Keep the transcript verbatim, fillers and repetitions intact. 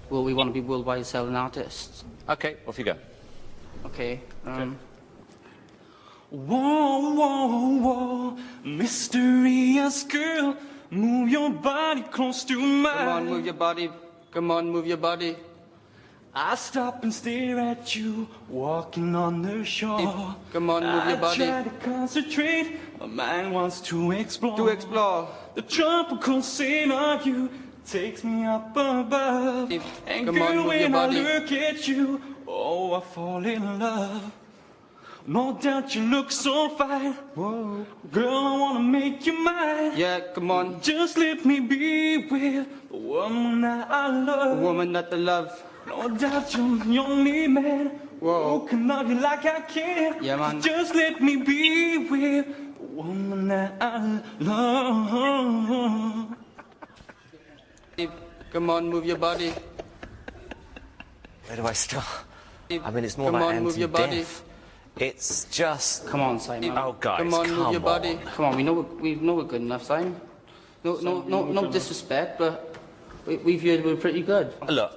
well, we want to be worldwide selling artists. Okay, off you go. Okay. Um, Whoa, whoa, whoa, mysterious girl, move your body close to mine. Come on, move your body. Come on, move your body. I stop and stare at you, walking on the shore. Come on, move your body. I try to concentrate, my mind wants to explore. To explore. The tropical scene of you takes me up above. And Come girl, on, move when your I body. look at you, oh, I fall in love. No doubt you look so fine. Whoa. Girl, I wanna make you mine. Yeah, come on. Just let me be with the woman that I love. A woman that I love. No doubt you're the only man. Whoa. Who can love you like I can. Yeah, man. Just let me be with the woman that I love. Come on, move your body. Where do I start? I mean, it's more Come like on, move your body. anti-death. It's just... Come on, Simon. Oh, guys, come on, move come your body. on. Come on, we know we're, we know we're good enough, Simon. No, no, no, no disrespect, but we, we've heard we're pretty good. Look.